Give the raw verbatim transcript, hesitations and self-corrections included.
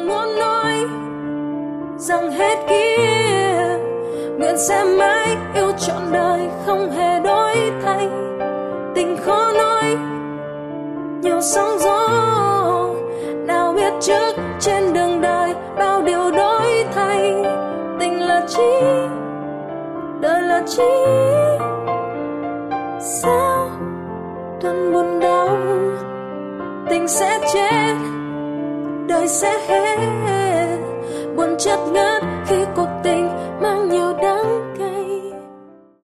còn muốn nói rằng hết kia, nguyện sẽ mãi yêu trọn đời không hề đổi thay. Tình khó nói nhiều sóng gió, nào biết trước trên đường đời bao điều đổi thay. Tình là chi, đời là chi, sao tuần buồn đau. Tình sẽ chết, đời sẽ hết, buồn chất ngỡ